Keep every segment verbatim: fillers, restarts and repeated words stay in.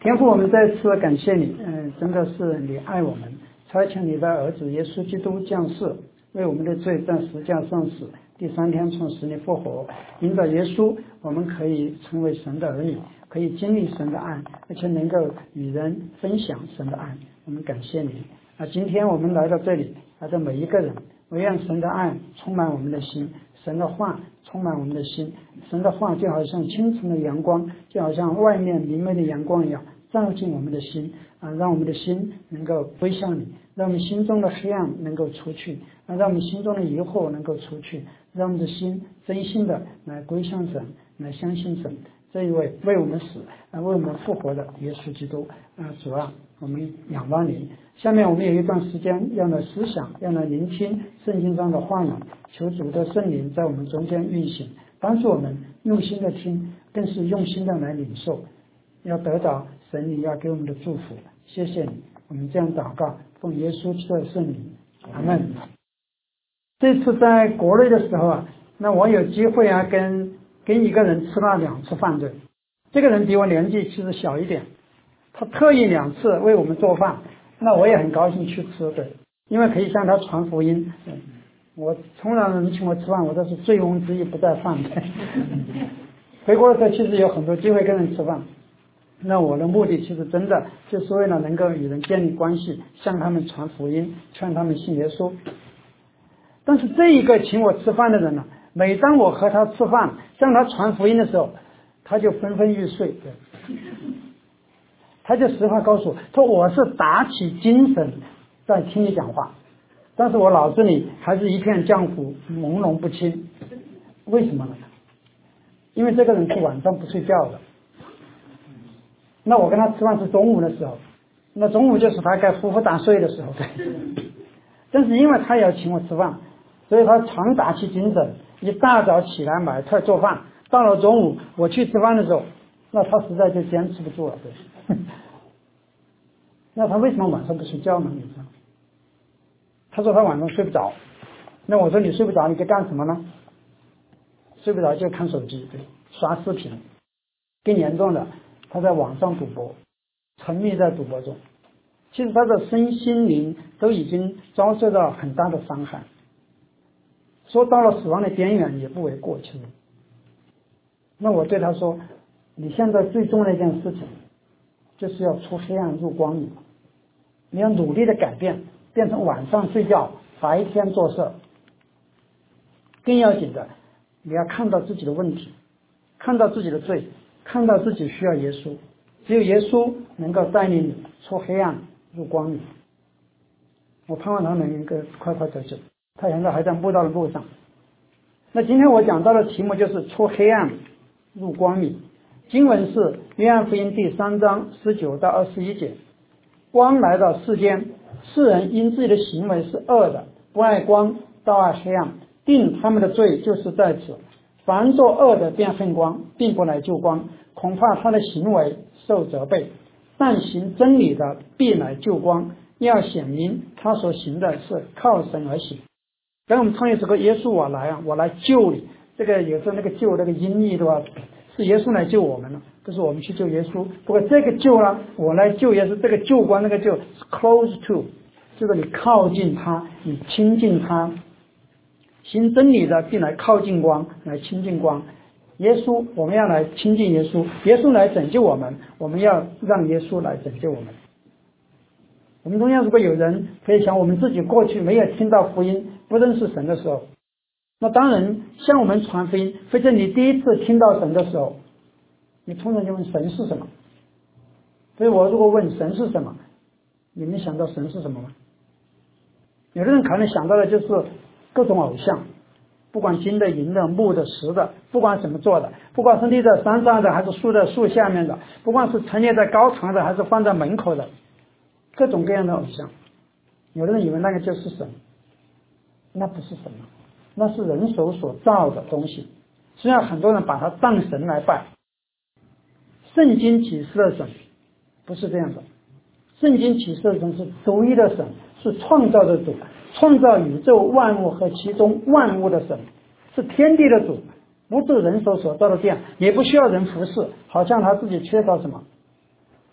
天父，我们再次感谢你，嗯，真的是你爱我们，差遣你的儿子耶稣基督降世，为我们的罪在十字架上死，第三天从死里复活。因着耶稣，我们可以成为神的儿女，可以经历神的爱，而且能够与人分享神的爱。我们感谢你啊！今天我们来到这里，来到每一个人，我愿神的爱充满我们的心，神的话充满我们的心。神的话就好像清晨的阳光，就好像外面明媚的阳光一样，照进我们的心啊，让我们的心能够归向你，让我们心中的黑暗能够出去，啊，让我们心中的疑惑能够出去，让我们的心真心的来归向神，来相信神这一位为我们死啊，为我们复活的耶稣基督啊，主啊，我们仰望你。下面我们有一段时间要来思想，要来聆听圣经上的话语，求主的圣灵在我们中间运行，帮助我们用心的听，更是用心的来领受，要得到神你要给我们的祝福。谢谢你，我们这样祷告，奉耶稣基督的圣名，阿们。这次在国内的时候啊，那我有机会啊跟跟一个人吃了两次饭，对，这个人比我年纪其实小一点，他特意两次为我们做饭，那我也很高兴去吃，对，因为可以向他传福音。我通常人请我吃饭，我都是醉翁之意不在饭的。回国的时候其实有很多机会跟人吃饭，那我的目的其实真的就是为了能够与人建立关系，向他们传福音，劝他们信耶稣。但是这一个请我吃饭的人呢，每当我和他吃饭向他传福音的时候，他就昏昏欲睡，对，他就实话告诉我，说我是打起精神在听你讲话，但是我脑子里还是一片浆糊，朦胧不清。为什么呢？因为这个人是晚上不睡觉的。那我跟他吃饭是中午的时候，那中午就是他该呼呼大睡的时候，对。但是因为他也要请我吃饭，所以他常打起精神，一大早起来买菜做饭，到了中午我去吃饭的时候，那他实在就坚持不住了，对。那他为什么晚上不睡觉呢？你知道？他说他晚上睡不着。那我说你睡不着，你在干什么呢？睡不着就看手机，对，刷视频。更严重的，他在网上赌博，沉迷在赌博中。其实他的身心灵都已经遭受到很大的伤害，说到了死亡的边缘也不为过。其实，那我对他说，你现在最重要的一件事情就是要出黑暗入光明，你要努力的改变，变成晚上睡觉，白天做事。更要紧的，你要看到自己的问题，看到自己的罪，看到自己需要耶稣，只有耶稣能够带领你出黑暗入光明。我盼望他能够快快得救，他现在还在慕道的路上。那今天我讲到的题目就是出黑暗入光明。经文是约翰福音第三章十九到二十一节。光来到世间，世人因自己的行为是恶的，不爱光，倒爱黑暗，定他们的罪就是在此。凡作恶的便恨光，并不来救光，恐怕他的行为受责备。但行真理的必来救光，要显明他所行的是靠神而行。刚才我们唱一首歌，耶稣我来啊，我来救你。这个有时候那个救那个音译对吧，是耶稣来救我们了，不是我们去救耶稣。不过这个救呢，我来救耶稣，这个救光那个救是 close to， 就是你靠近他，你亲近他。行真理的必来靠近光，来亲近光。耶稣，我们要来亲近耶稣，耶稣来拯救我们，我们要让耶稣来拯救我们。我们中间如果有人可以想，我们自己过去没有听到福音，不认识神的时候，那当然向我们传福音，或者你第一次听到神的时候，你通常就问神是什么。所以我如果问神是什么，你们想到神是什么吗？有的人可能想到的就是各种偶像，不管金的、银的、木的、石的，不管怎么做的，不管是立在山上的还是树在树下面的，不管是陈列在高堂的还是放在门口的，各种各样的偶像。有的人以为那个就是神，那不是神，那是人手所造的东西。实际上很多人把它当神来拜。圣经启示的神不是这样的，圣经启示的神是独一的神，是创造的主，创造宇宙万物和其中万物的神，是天地的主，不是人手所造的殿，也不需要人服侍，好像他自己缺少什么。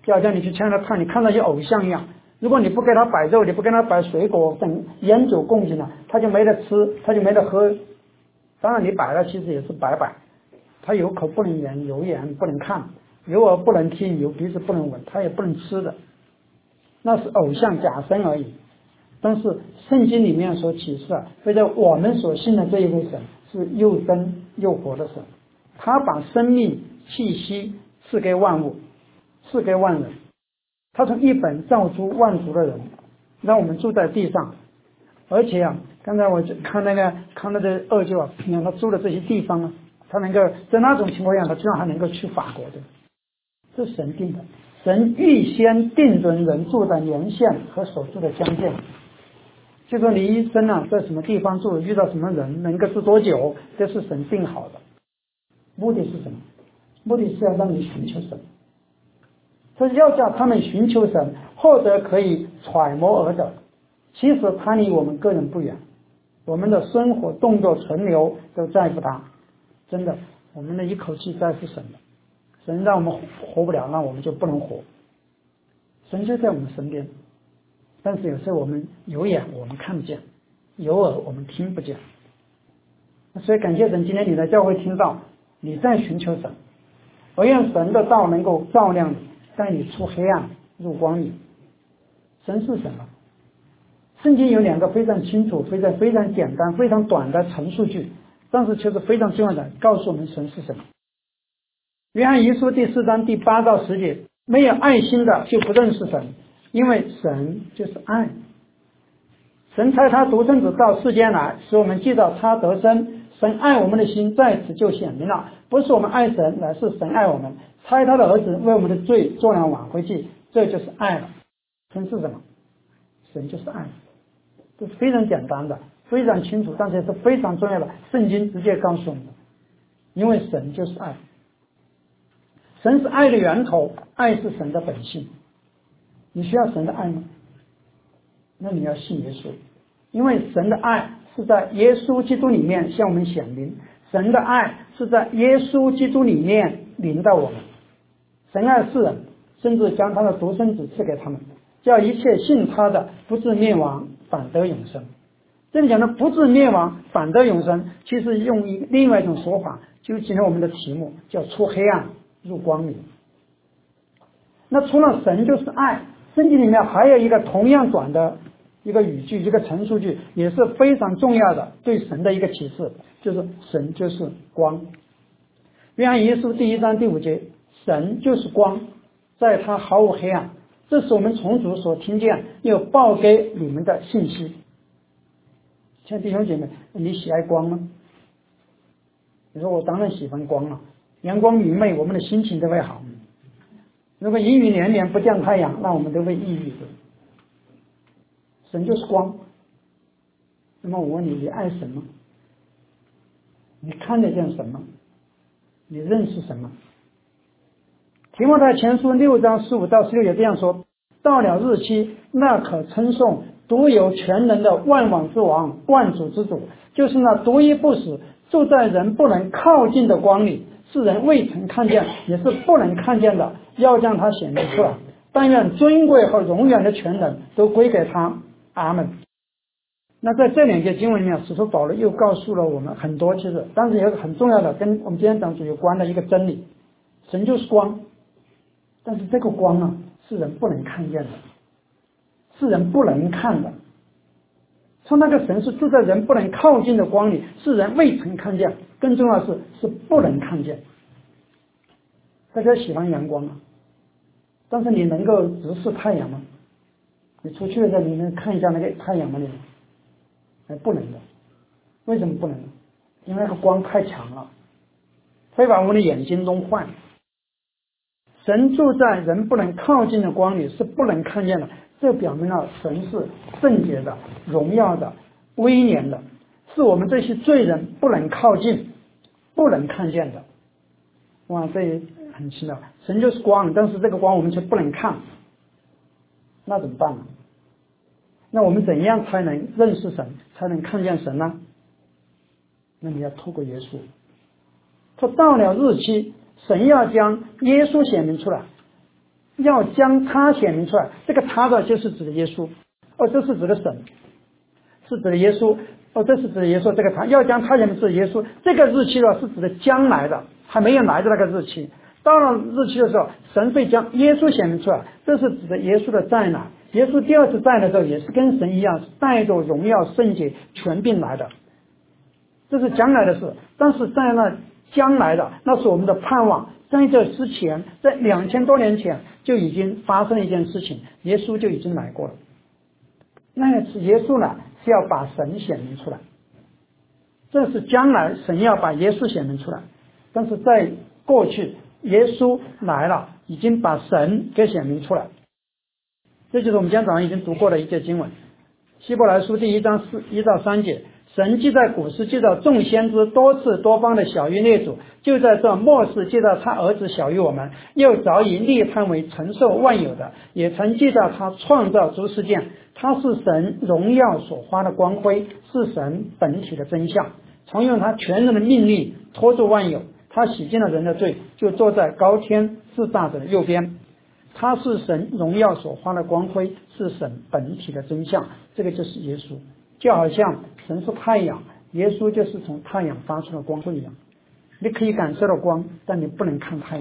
就好像你去天乐看，你看到些偶像一样，如果你不给他摆肉，你不给他摆水果等烟酒供进来，他就没得吃，他就没得喝。当然你摆了其实也是白摆，他有口不能言，有眼不能看，有耳不能听，有鼻子不能闻，他也不能吃的，那是偶像假神而已。但是圣经里面所启示啊，或者我们所信的这一位神是又真又活的神，他把生命气息赐给万物，赐给万人，他从一本造出万族的人，让我们住在地上。而且啊，刚才我看那个看那个二舅啊，他住的这些地方啊，他能够在那种情况下，他居然还能够去法国的，这是神定的。神预先定准人住的年限和所住的疆界，就说你一生啊在什么地方住，遇到什么人，能够住多久，这是神定好的。目的是什么？目的是要让你寻求神，所以要叫他们寻求神，获得可以揣摩而得。其实他离我们个人不远，我们的生活动作存留都在乎他，真的，我们的一口气在乎神的。神让我们活不了，那我们就不能活。神就在我们身边，但是有时候我们有眼我们看不见，有耳我们听不见。所以感谢神，今天你在教会听到，你在寻求神，而愿神的道能够照亮你，带你出黑暗入光明。神是什么？圣经有两个非常清楚、非常非常简单、非常短的陈述句，但是却是非常重要的，告诉我们神是什么。约翰一书第四章第八到十节，没有爱心的就不认识神，因为神就是爱。神差他独生子到世间来，使我们记到他得生。神爱我们的心在此就显明了，不是我们爱神，乃是神爱我们，差他的儿子为我们的罪做了挽回祭，这就是爱了。神是什么？神就是爱，这是非常简单的，非常清楚，但是是非常重要的。圣经直接告诉我们的，因为神就是爱。神是爱的源头，爱是神的本性。你需要神的爱吗？那你要信耶稣，因为神的爱是在耶稣基督里面向我们显明，神的爱是在耶稣基督里面临到我们。神爱世人，甚至将他的独生子赐给他们，叫一切信他的不至灭亡，反得永生。这里讲的不至灭亡，反得永生，其实用一另外一种说法，就是今天我们的题目叫出黑暗入光明。那除了神就是爱，圣经里面还有一个同样短的一个语句，一个陈述句，也是非常重要的对神的一个启示，就是神就是光。约翰一书第一章第五节，神就是光，在他毫无黑暗，这是我们从主所听见又报给你们的信息。亲爱的弟兄姐妹，你喜爱光吗？你说我当然喜欢光了，阳光明媚，我们的心情都会好。如果阴雨连绵不见太阳，那我们都会抑郁的。神就是光。那么我问你，你爱神吗？你看得见什么？你认识什么？提摩太前书六章十五到十六节这样说：到了日期，那可称颂独有全能的万王之王，万主之主，就是那独一不死，住在人不能靠近的光里，是人未曾看见，也是不能看见的，要将他显明出来。但愿尊贵和永远的全能都归给他。阿们。那在这两节经文里面，使徒保罗又告诉了我们很多，其实但是有一个很重要的跟我们今天讲主有关的一个真理，神就是光，但是这个光啊是人不能看见的，是人不能看的。说那个神是住在人不能靠近的光里，是人未曾看见，更重要的是是不能看见。大家喜欢阳光啊，但是你能够直视太阳吗？你出去的时候你能看一下那个太阳吗？你哎，不能的。为什么不能呢？因为那个光太强了，会把我们的眼睛弄坏。神住在人不能靠近的光里，是不能看见的，这表明了神是圣洁的、荣耀的、威严的，是我们这些罪人不能靠近、不能看见的。哇，这也很奇妙，神就是光，但是这个光我们却不能看，那怎么办呢？那我们怎样才能认识神，才能看见神呢？那你要透过耶稣。他到了日期，神要将耶稣显明出来。 要将他显明出来。这个他的就是指的耶稣，哦，这是指的神，是指的耶稣，哦，这是指的耶稣。这个他要将他显明指耶稣，这个日期呢是指的将来的，还没有来的那个日期。到了日期的时候，神会将耶稣显明出来，这是指的耶稣的再来。耶稣第二次再来的时候，也是跟神一样，带着荣耀、圣洁、权柄来的，这是将来的事。但是在那将来的，那是我们的盼望。在这之前，在两千多年前就已经发生一件事情，耶稣就已经来过了。那次耶稣呢是要把神显明出来，这是将来神要把耶稣显明出来。但是在过去，耶稣来了，已经把神给显明出来。这就是我们今天早上已经读过的一节经文，希伯来书第一章四一到三节。神既在古时记到众先知多次多方的小于列祖，就在这末世记到他儿子小于我们，又早已立他为承受万有的，也曾记到他创造诸世界。他是神荣耀所发的光辉，是神本体的真相，常用他全能的命力托住万有。他洗净了人的罪，就坐在高天至大者的右边。他是神荣耀所发的光辉，是神本体的真相。这个就是耶稣，就好像神是太阳，耶稣就是从太阳发出的光辉一样。你可以感受到光，但你不能看太阳。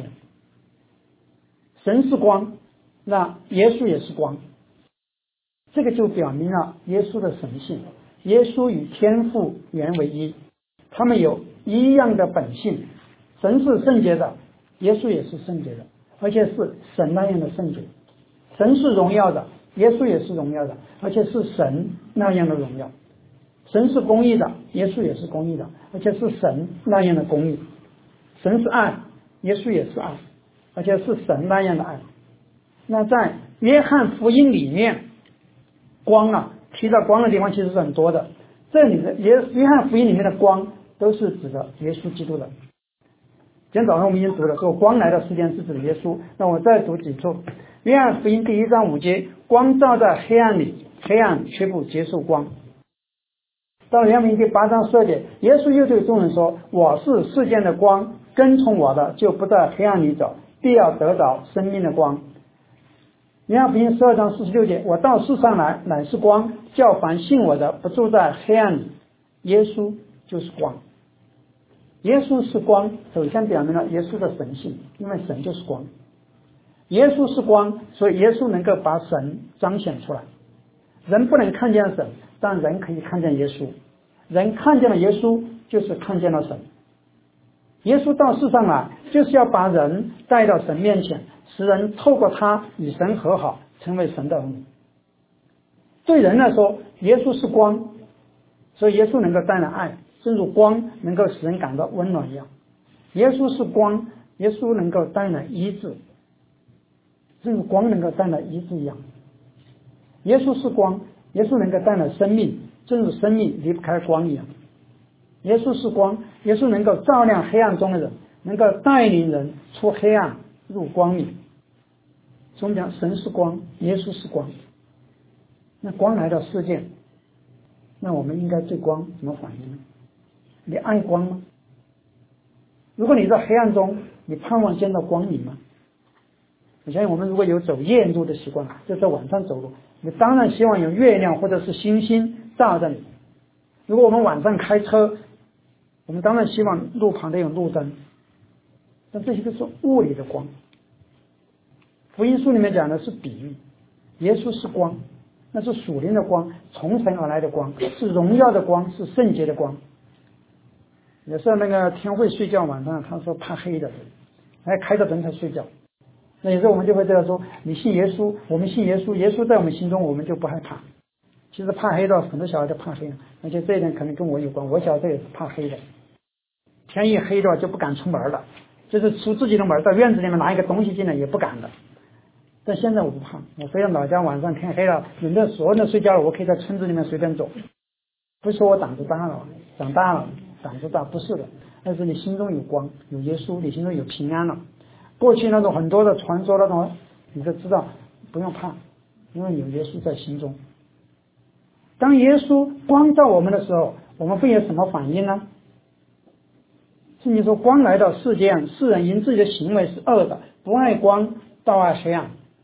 神是光，那耶稣也是光，这个就表明了耶稣的神性。耶稣与天父原为一，他们有一样的本性。神是圣洁的，耶稣也是圣洁的，而且是神那样的圣洁。神是荣耀的，耶稣也是荣耀的，而且是神那样的荣耀。神是公义的，耶稣也是公义的，而且是神那样的公义。神是爱，耶稣也是爱，而且是神那样的爱。那在约翰福音里面，光啊，提到光的地方其实是很多的。这里的约约翰福音里面的光都是指的耶稣基督的。今天早上我们已经读了，说光来到世间是指的耶稣。那我再读几处。约翰福音第一章五节，光照在黑暗里，黑暗却不接受光。到了约翰福音第八章十二节，耶稣又对众人说，我是世间的光，跟从我的就不在黑暗里走，必要得着生命的光。约翰福音十二章四十六节，我到世上来乃是光，叫凡信我的不住在黑暗里。耶稣就是光，耶稣是光，首先表明了耶稣的神性，因为神就是光。耶稣是光，所以耶稣能够把神彰显出来。人不能看见神，但人可以看见耶稣。人看见了耶稣，就是看见了神。耶稣到世上来，就是要把人带到神面前，使人透过他与神和好，成为神的儿女。对人来说，耶稣是光，所以耶稣能够带来爱，正如光能够使人感到温暖一样。耶稣是光，耶稣能够带来医治，正如光能够带来医治一样。耶稣是光，耶稣能够带来生命，正如生命离不开光一样。耶稣是光，耶稣能够照亮黑暗中的人，能够带领人出黑暗入光明。所以我们讲神是光，耶稣是光。那光来到世界，那我们应该对光怎么反应呢？你爱光吗？如果你在黑暗中，你盼望见到光明吗？我相信我们如果有走夜路的习惯，就在晚上走路，你当然希望有月亮或者是星星照着你。如果我们晚上开车，我们当然希望路旁都有路灯，但这些都是物理的光。福音书里面讲的是比喻，耶稣是光，那是属灵的光，从神而来的光，是荣耀的光，是圣洁的光。有时候那个天会睡觉，晚上他说怕黑的，还开着灯才睡觉。那有时候我们就会这样说，你信耶稣，我们信耶稣，耶稣在我们心中，我们就不害怕。其实怕黑的很多小孩都怕黑，而且这一点可能跟我有关，我小时候也是怕黑的，天一黑的话就不敢出门了，就是出自己的门，到院子里面拿一个东西进来也不敢的。但现在我不怕，我回到老家晚上天黑了，人家所有人都睡觉了，我可以在村子里面随便走。不是说我胆子大了，长大了胆子大，不是的，但是你心中有光，有耶稣，你心中有平安了。过去那种很多的传说那种，你就知道不用怕，因为有耶稣在心中。当耶稣光照我们的时候，我们会有什么反应呢？是你说光来到世间，世人因自己的行为是恶的，不爱光，倒爱黑暗，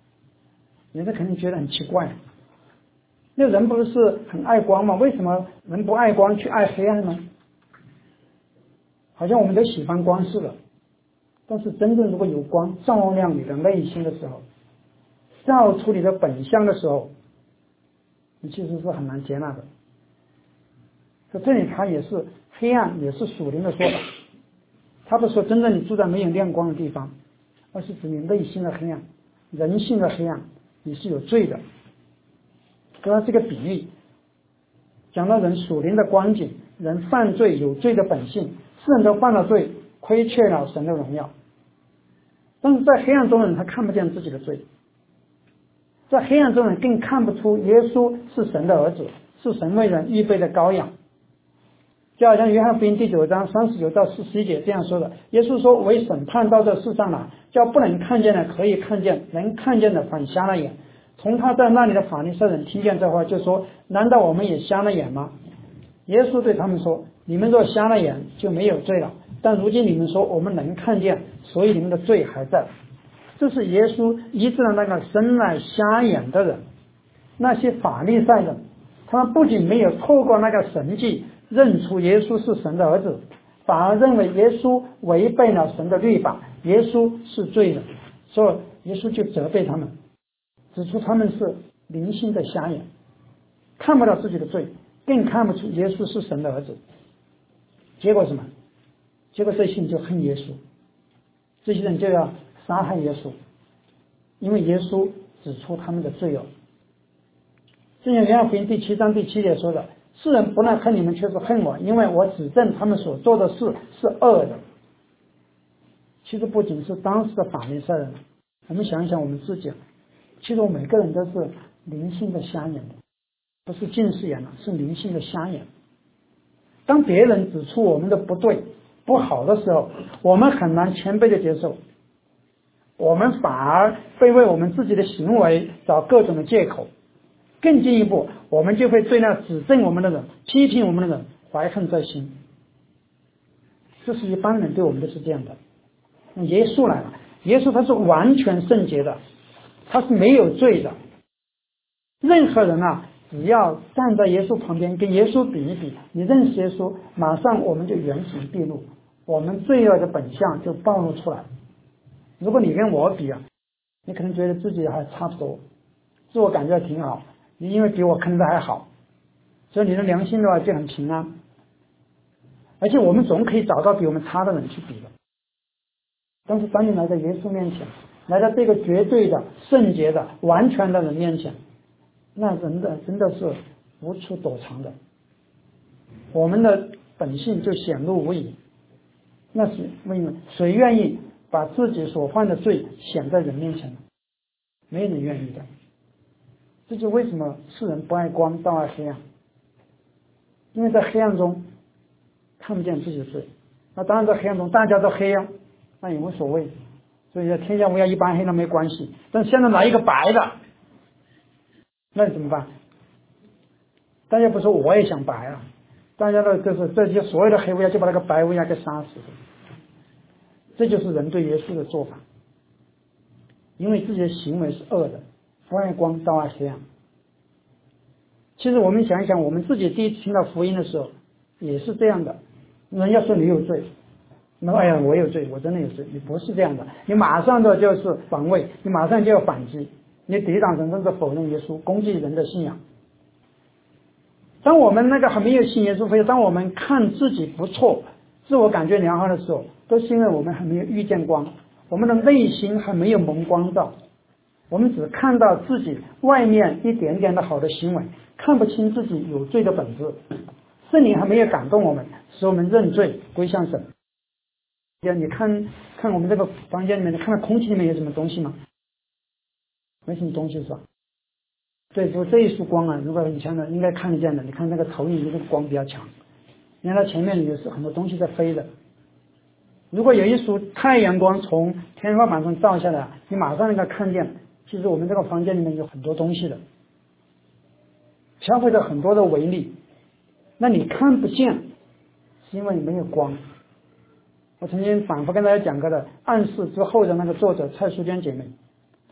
人家肯定觉得很奇怪，那人不是很爱光吗？为什么人不爱光去爱黑暗呢？好像我们都喜欢光似的。但是真正如果有光照亮你的内心的时候，照出你的本相的时候，你其实是很难接纳的。所以这里它也是黑暗，也是属灵的说法。他不是说真正你住在没有亮光的地方，而是指你内心的黑暗，人性的黑暗，你是有罪的。给他这个比喻，讲到人属灵的光景，人犯罪有罪的本性，世人都犯了罪，亏缺了神的荣耀。但是在黑暗中的人，他看不见自己的罪，在黑暗中的人更看不出耶稣是神的儿子，是神为人预备的羔羊。就好像约翰福音第九章三十九到四十一节这样说的，耶稣说，为审判到这世上来，叫不能看见的可以看见，能看见的反瞎了眼。从他在那里的法利赛人听见这话，就说，难道我们也瞎了眼吗？耶稣对他们说，你们若瞎了眼就没有罪了，但如今你们说我们能看见，所以你们的罪还在。这是耶稣医治了那个生来瞎眼的人。那些法利赛人，他们不仅没有透过那个神迹认出耶稣是神的儿子，反而认为耶稣违背了神的律法，耶稣是罪人，所以耶稣就责备他们，指出他们是灵性的瞎眼，看不到自己的罪，更看不出耶稣是神的儿子。结果什么？结果这些人就恨耶稣，这些人就要杀害耶稣，因为耶稣指出他们的罪恶。正像约翰福音第七章第七节说的，世人不但恨你们，却是恨我，因为我指证他们所做的事是恶的。其实不仅是当时的法利赛人，我们想一想我们自己，其实我们每个人都是灵性的瞎眼的，不是近视眼了，是灵性的瞎眼。当别人指出我们的不对不好的时候，我们很难谦卑的接受，我们反而会为我们自己的行为找各种的借口。更进一步，我们就会对那指正我们的人、批评我们的人怀恨在心。这是一般人对我们都是这样的。耶稣来了，耶稣他是完全圣洁的，他是没有罪的。任何人啊，只要站在耶稣旁边跟耶稣比一比，你认识耶稣，马上我们就原形毕露，我们罪恶的本相就暴露出来。如果你跟我比啊，你可能觉得自己还差不多，自我感觉挺好，你因为比我看着还好，所以你的良心的话就很平安。而且我们总可以找到比我们差的人去比的。但是当你来到耶稣面前，来到这个绝对的圣洁的完全的人面前，那人的真的是无处躲藏的，我们的本性就显露无遗。那是为什么？谁愿意把自己所犯的罪显在人面前呢？没人愿意的。这就为什么世人不爱光，倒爱黑暗，因为在黑暗中看不见自己的罪。那当然在黑暗中大家都黑啊，那也无所谓，所以天下乌鸦一般黑，那没关系。但现在来一个白的，那你怎么办？大家不说我也想白啊，大家的就是这些所有的黑乌鸦就把那个白乌鸦给杀死。这就是人对耶稣的做法，因为自己的行为是恶的，不爱光，倒爱黑暗。其实我们想一想，我们自己第一次听到福音的时候也是这样的。人家说你有罪，那哎呀我有罪，我真的有罪，你不是这样的，你马上的就是防卫，你马上就要反击，你抵挡神，甚至否认耶稣，攻击人的信仰。当我们那个还没有信耶稣，当我们看自己不错，自我感觉良好的时候，都是因为我们还没有遇见光，我们的内心还没有蒙光照，我们只看到自己外面一点点的好的行为，看不清自己有罪的本质。圣灵还没有感动我们，使我们认罪归向神。你看看我们这个房间里面，你看到空气里面有什么东西吗？没什么东西是吧？对，就这一束光啊，如果很强的应该看得见的。你看那个投影这个光比较强，你看它前面有很多东西在飞的。如果有一束太阳光从天花板上照下来，你马上能够看见，其实我们这个房间里面有很多东西的，消费着很多的微粒，那你看不见，是因为你没有光。我曾经反复跟大家讲过的，暗示之后的那个作者蔡淑娟姐妹，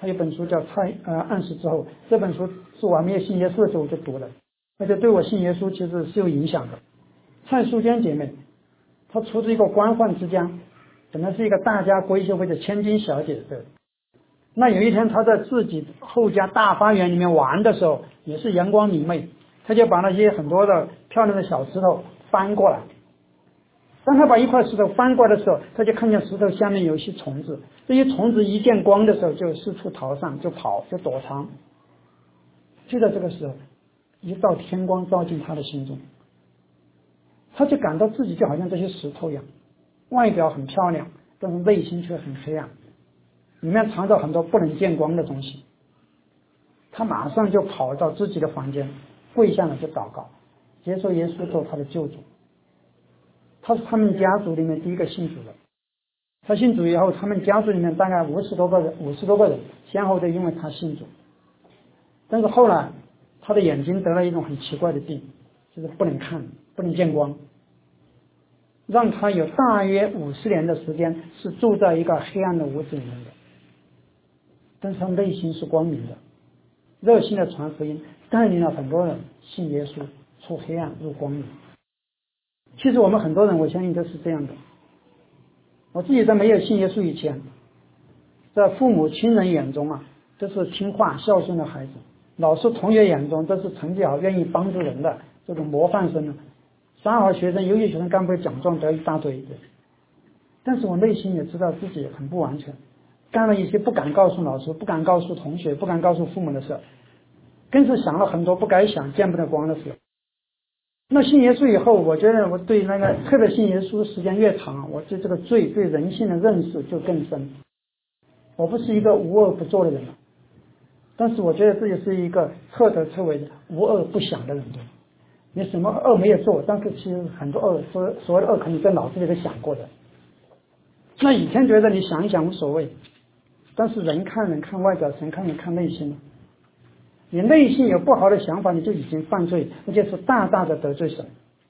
他有本书叫《蔡呃暗示之后》，这本书是我还没有信耶稣的时候我就读了，而且对我信耶稣其实是有影响的。蔡淑娟姐妹，她出自一个官宦之家，本来是一个大家闺秀或者千金小姐的。那有一天她在自己后家大花园里面玩的时候，也是阳光明媚，她就把那些很多的漂亮的小石头翻过来。当他把一块石头翻过来的时候，他就看见石头下面有一些虫子，这些虫子一见光的时候就四处逃散，就跑，就躲藏。就在这个时候，一道天光照进他的心中，他就感到自己就好像这些石头一样，外表很漂亮，但是内心却很黑暗，里面藏着很多不能见光的东西。他马上就跑到自己的房间，跪下来就祷告，接受耶稣做他的救主。他是他们家族里面第一个信主的。他信主以后，他们家族里面大概五十多个人，五十多个人先后都因为他信主。但是后来他的眼睛得了一种很奇怪的病，就是不能看，不能见光，让他有大约五十年的时间是住在一个黑暗的屋子里面的。但是他内心是光明的，热心的传福音，带领了很多人信耶稣，出黑暗入光明。其实我们很多人，我相信都是这样的。我自己在没有信耶稣以前，在父母亲人眼中啊，都是听话孝顺的孩子，老师同学眼中都是成绩好愿意帮助人的这种模范生呢。三好学生优秀学生干部奖状得一大堆的。但是我内心也知道自己很不完全，干了一些不敢告诉老师，不敢告诉同学，不敢告诉父母的事，更是想了很多不该想见不得光的事。那信耶稣以后，我觉得我对那个特别信耶稣的时间越长，我对这个罪对人性的认识就更深。我不是一个无恶不作的人了，但是我觉得自己是一个彻头彻尾的无恶不想的人。对，你什么恶没有做，但是其实很多恶，所所谓的恶可能你在脑子里都想过的。那以前觉得你想一想无所谓，但是人看人看外表，神看人看内心了。你内心有不好的想法，你就已经犯罪，而且是大大的得罪神。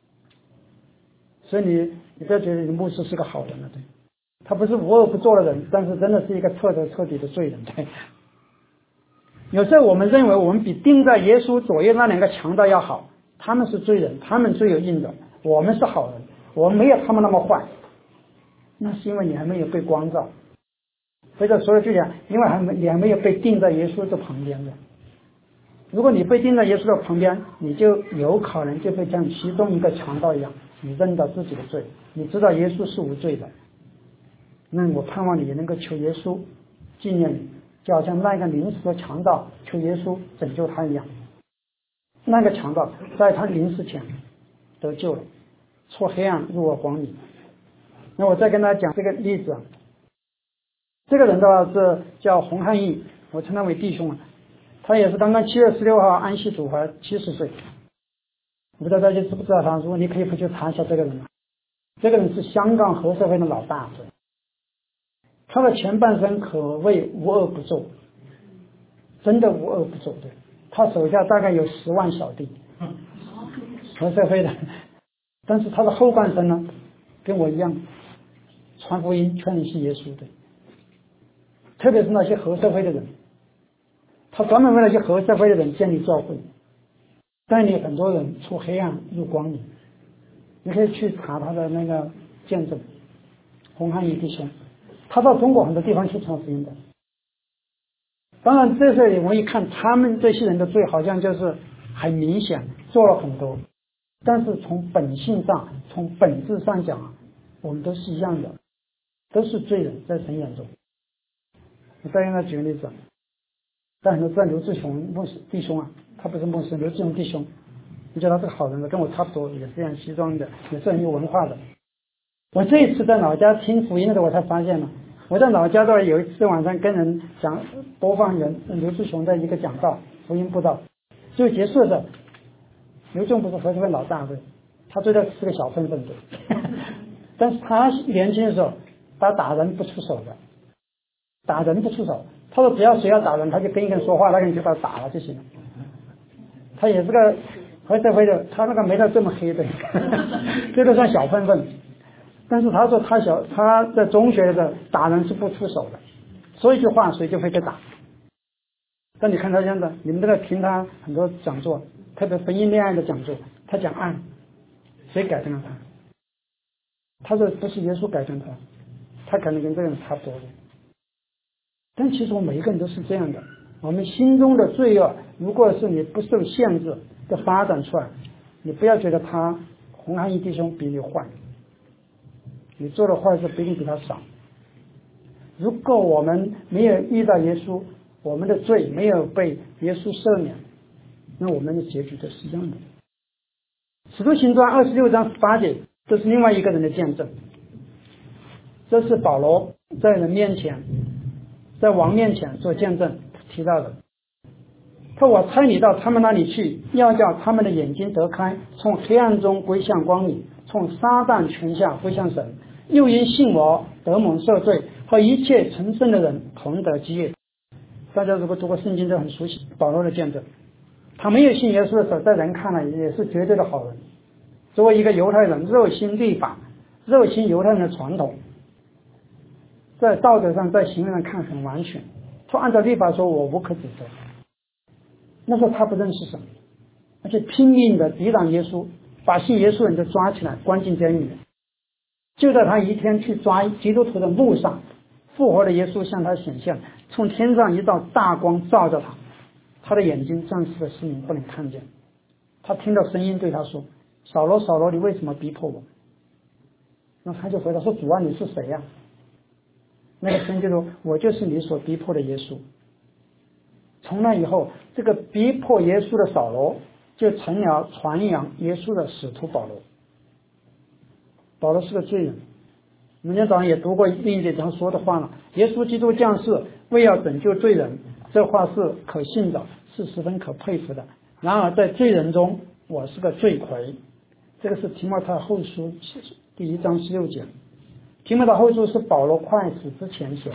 所以你你不要觉得你牧师是个好人了，对，他不是无恶不作的人，但是真的是一个彻头彻底的罪人。对，有时候我们认为我们比钉在耶稣左右那两个强盗要好，他们是罪人，他们罪有应得，我们是好人，我们没有他们那么坏。那是因为你还没有被光照，或者说就讲，因为还没你还没有被钉在耶稣的旁边的。如果你被钉在耶稣的旁边，你就有可能就会像其中一个强盗一样，你认到自己的罪，你知道耶稣是无罪的。那我盼望你也能够求耶稣纪念你，就好像那个临时的强盗求耶稣拯救他一样。那个强盗在他临死前得救了，出黑暗入了光明。那我再跟大家讲这个例子啊，这个人的话是叫洪汉义，我称他为弟兄啊。他也是刚刚七月十六号安息主怀，七十岁。我不知道大家知不知道他，如果你可以回去查一下这个人。这个人是香港黑社会的老大，他的前半生可谓无恶不作，真的无恶不作的。他手下大概有十万小弟，黑社会的。但是他的后半生呢，跟我一样，传福音劝人信耶稣的。特别是那些黑社会的人，他专门为那些黑社会的人建立教会，带领很多人出黑暗入光明。你可以去查他的那个见证，洪汉义弟兄，他到中国很多地方去传福音的。当然在这里我一看他们这些人的罪好像就是很明显，做了很多，但是从本性上从本质上讲，我们都是一样的，都是罪人，在神眼中。我再给他举个例子，但很多知道刘志雄牧师弟兄啊，他不是牧师，刘志雄弟兄，你觉得他是个好人的，跟我差不多，也是这样西装的，也是很有文化的。我这一次在老家听福音的时候，我才发现了，我在老家的有一次晚上跟人讲播放人刘志雄的一个讲道，福音布道，就结束的时候，刘志雄不是黑社会老大的，他最多是个小混混的，但是他年轻的时候，他打人不出手的，打人不出手。他说只要谁要打人，他就跟一个人说话，那个人就把他打了就行了。他也是个黑社会的，他那个没他这么黑的，这都算小混混。但是他说他小他在中学的时候打人是不出手的，说一句话谁就会被打。 但你看他现在，你们都在听他很多讲座，特别婚姻恋爱的讲座，他讲爱，谁改变了他？他说不是耶稣改变他，他可能跟这个人差不多的。但其实我们每一个人都是这样的，我们心中的罪恶，如果是你不受限制的发展出来，你不要觉得他红汉一弟兄比你坏，你做的坏事不一定比他少。如果我们没有遇到耶稣，我们的罪没有被耶稣赦免，那我们的结局都是一样的。使徒行传二十六章十八节，这是另外一个人的见证。这是保罗在人面前，在王面前做见证提到的。他说我差你到他们那里去，要叫他们的眼睛得开，从黑暗中归向光明，从撒旦权下归向神，又因信我得蒙赦罪，和一切成圣的人同得基业。大家如果读过圣经都很熟悉保罗的见证。他没有信耶稣的时候，在人看来也是绝对的好人。作为一个犹太人，热心律法，热心犹太人的传统，在道德上在行为上看很完全，说按照律法说我无可指责。那时候他不认识神，而且拼命的抵挡耶稣，把信耶稣人就抓起来关进监狱里。就在他一天去抓基督徒的路上，复活的耶稣向他显现，从天上一道大光照着他，他的眼睛暂时的失明，不能看见。他听到声音对他说，扫罗扫罗，你为什么逼迫我？那他就回答说，主啊，你是谁呀、啊？那个声音就说，我就是你所逼迫的耶稣。从那以后，这个逼迫耶稣的扫罗就成了传扬耶稣的使徒保罗。保罗是个罪人，我们今天早上也读过另一节他说的话了，耶稣基督降世为要拯救罪人，这话是可信的，是十分可佩服的。然而在罪人中，我是个罪魁。这个是提摩太后书第一章十六节。提摩太后书是保罗快死之前写的。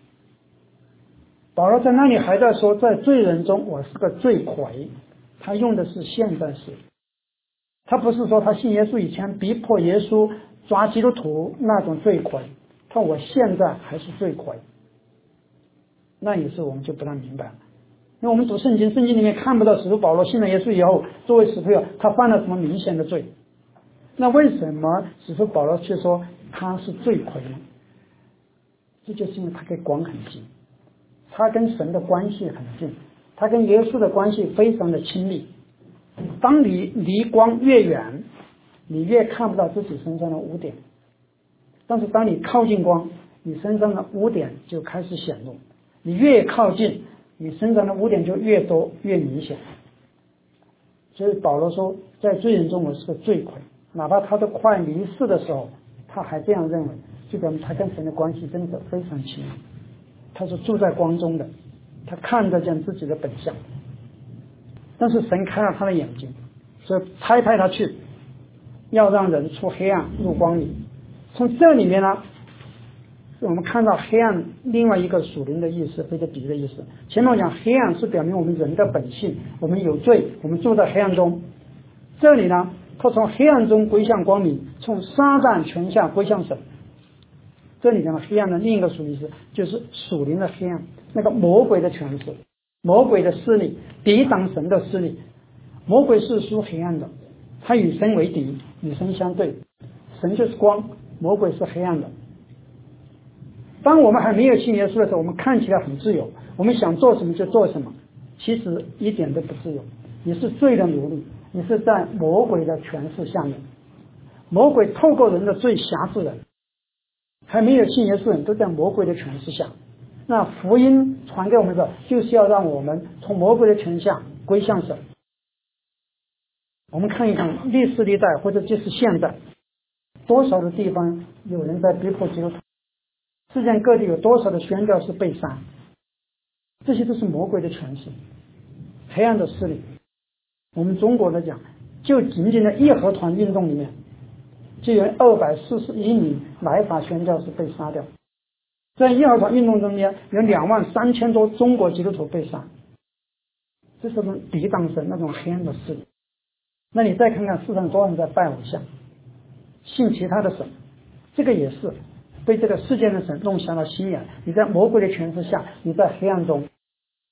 保罗在那里还在说，在罪人中我是个罪魁，他用的是现在时，他不是说他信耶稣以前逼迫耶稣抓基督徒那种罪魁，他说我现在还是罪魁。那也是我们就不太明白了，因为我们读圣经，圣经里面看不到使徒保罗信了耶稣以后，作为使徒他犯了什么明显的罪。那为什么使徒保罗却说他是罪魁呢？这就是因为他跟光很近，他跟神的关系很近，他跟耶稣的关系非常的亲密。当你离光越远，你越看不到自己身上的污点，但是当你靠近光，你身上的污点就开始显露。你越靠近，你身上的污点就越多越明显。所以保罗说，在罪人中我是个罪魁，哪怕他都快离世的时候，他还这样认为，就表明他跟神的关系真的非常亲密。他是住在光中的，他看得见自己的本相，但是神开了他的眼睛，所以差派他去，要让人出黑暗入光里。从这里面呢，我们看到黑暗另外一个属灵的意思，或者比喻的意思。前面我讲黑暗是表明我们人的本性，我们有罪，我们住在黑暗中。这里呢，他从黑暗中归向光明，从撒旦权下归向神。这里面的黑暗的另一个属灵意思就是属灵的黑暗，那个魔鬼的权势，魔鬼的势力，抵挡神的势力。魔鬼是属黑暗的，他与神为敌，与神相对。神就是光，魔鬼是黑暗的。当我们还没有信耶稣的时候，我们看起来很自由，我们想做什么就做什么，其实一点都不自由。你是罪的奴隶，你是在魔鬼的权势下面。魔鬼透过人的罪辖制人，还没有信耶稣的人都在魔鬼的权势下。那福音传给我们的，就是要让我们从魔鬼的权下归向神。我们看一看历史历代，或者就是现在，多少的地方有人在逼迫基督徒，世界各地有多少的宣教士被杀，这些都是魔鬼的权势，黑暗的势力。我们中国来讲，就仅仅的义和团运动里面，就有二百四十一名来法宣教士被杀掉。在义和团运动中间，有两万三千多中国基督徒被杀，这是种抵挡神那种黑暗的势力。那你再看看世上多少人在拜偶像，信其他的神，这个也是被这个世界的神弄瞎了心眼。你在魔鬼的权势下，你在黑暗中，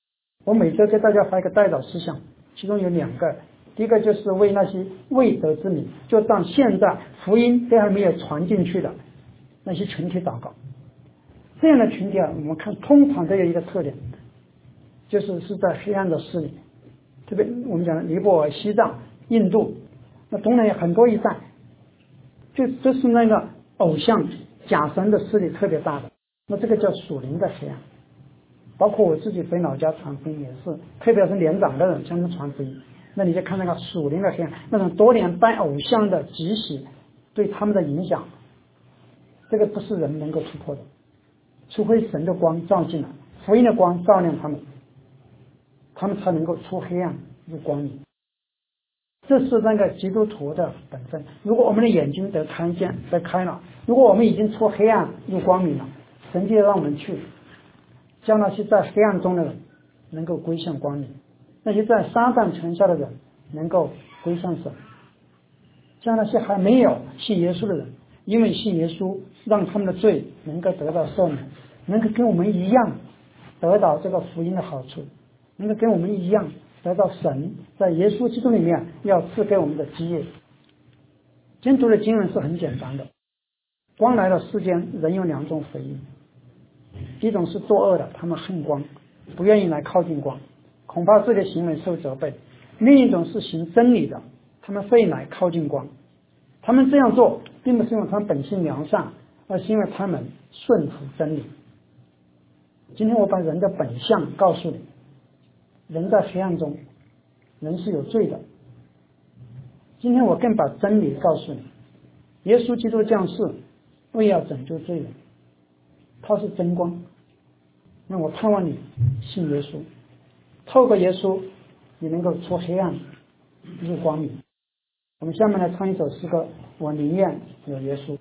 我每周给大家发一个代祷事项，其中有两个，第一个就是为那些未得之民，就让现在福音都还没有传进去的那些群体祷告。这样的群体啊，我们看通常都有一个特点，就是是在黑暗的势力，特别我们讲的尼泊尔、西藏、印度，那东南亚很多一带，就这是那个偶像假神的势力特别大的，那这个叫属灵的黑暗。包括我自己回老家传福音也是，特别是年长的人向他们传福音，那你就看那个属灵的黑暗，那种多年拜偶像的集体对他们的影响，这个不是人能够突破的，除非神的光照进来，福音的光照亮他们，他们才能够出黑暗入光明。这是那个基督徒的本分。如果我们的眼睛得看见得开了，如果我们已经出黑暗入光明了，神就让我们去叫那些在黑暗中的人能够归向光明，那些在撒旦权下的人能够归向神，叫那些还没有信耶稣的人，因为信耶稣让他们的罪能够得到赦免，能够跟我们一样得到这个福音的好处，能够跟我们一样得到神在耶稣基督里面要赐给我们的基业。今天读的经文是很简单的，光来了世间，人有两种回应，一种是作恶的，他们恨光，不愿意来靠近光，恐怕自己的行为受责备；另一种是行真理的，他们会来靠近光。他们这样做并不是因为他们本性良善，而是因为他们顺服真理。今天我把人的本相告诉你，人在黑暗中，人是有罪的。今天我更把真理告诉你，耶稣基督降世为要拯救罪人，他是真光。那我盼望你信耶稣，透过耶稣你能够出黑暗入光明。我们下面来唱一首诗歌，我宁愿有耶稣。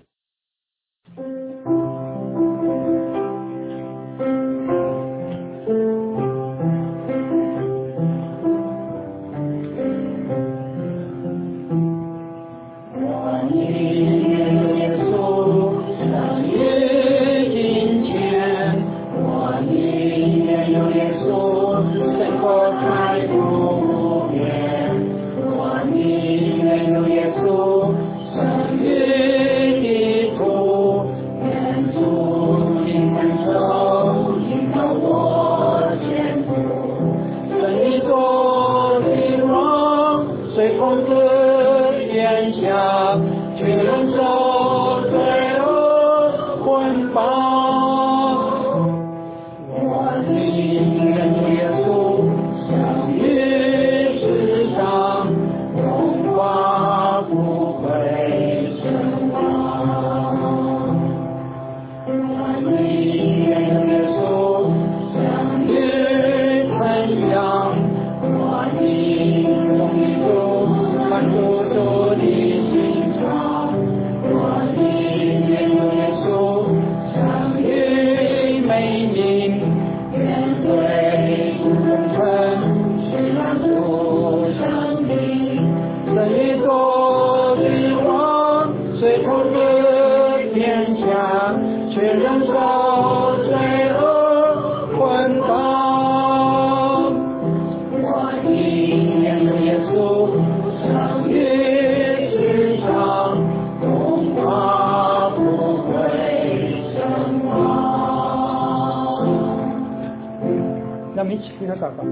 让我们一起低头祷告。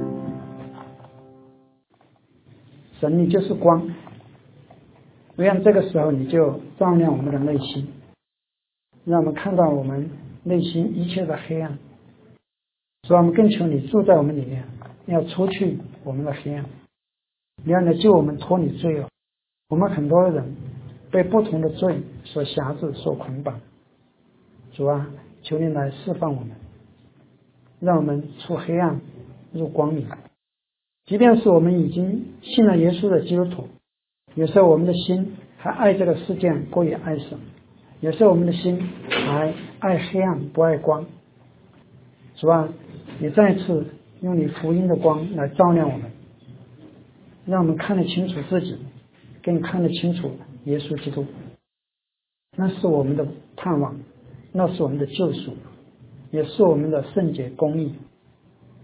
神，你就是光，我愿这个时候你就照亮我们的内心，让我们看到我们内心一切的黑暗。所以我们更求你住在我们里面，要除去我们的黑暗，你要来救我们脱离罪恶。我们很多人被不同的罪所辖制所捆绑，主啊，求你来释放我们，让我们出黑暗入光明。即便是我们已经信了耶稣的基督徒，有时候我们的心还爱这个世界过于爱神，有时候我们的心还爱黑暗不爱光。主啊，你再次用你福音的光来照亮我们，让我们看得清楚自己，更看得清楚耶稣基督。那是我们的盼望，那是我们的救赎，也是我们的圣洁公义。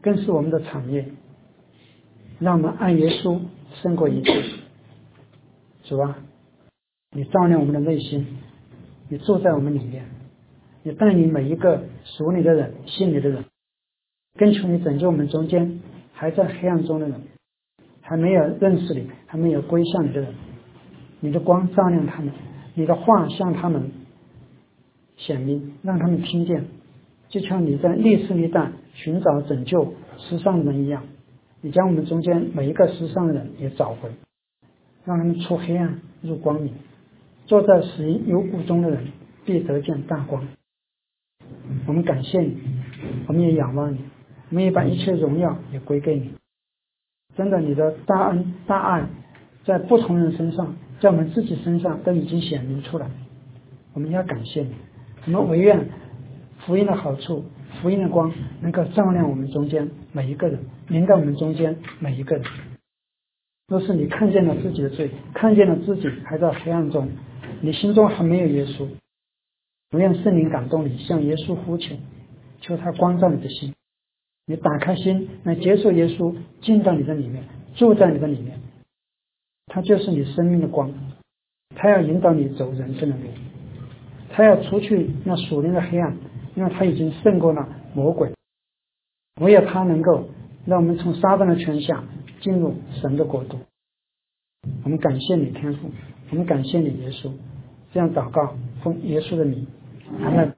更是我们的产业，让我们爱耶稣胜过一切。主啊，你照亮我们的内心，你住在我们里面，你带领每一个属你的人、信你的人，更求你拯救我们中间还在黑暗中的人，还没有认识你、还没有归向你的人，你的光照亮他们，你的话向他们显明，让他们听见，就像你在历世历代寻找拯救失丧的人一样，你将我们中间每一个失丧的人也找回，让他们出黑暗入光明，坐在死荫幽谷中的人必得见大光。我们感谢你，我们也仰望你，我们也把一切荣耀也归给你。真的，你的大恩大爱在不同人身上，在我们自己身上都已经显明出来，我们要感谢你。我们唯愿福音的好处，福音的光能够照亮我们中间每一个人，临到我们中间每一个人。若是你看见了自己的罪，看见了自己还在黑暗中，你心中还没有耶稣，我愿圣灵感动你，向耶稣呼求，求他光照你的心，你打开心来接受耶稣进到你的里面，住在你的里面，他就是你生命的光，他要引导你走人生的路，他要除去那属灵的黑暗，因为他已经胜过了魔鬼，唯有他能够让我们从撒旦的权下进入神的国度。我们感谢你天父，我们感谢你耶稣，这样祷告奉耶稣的名，阿们。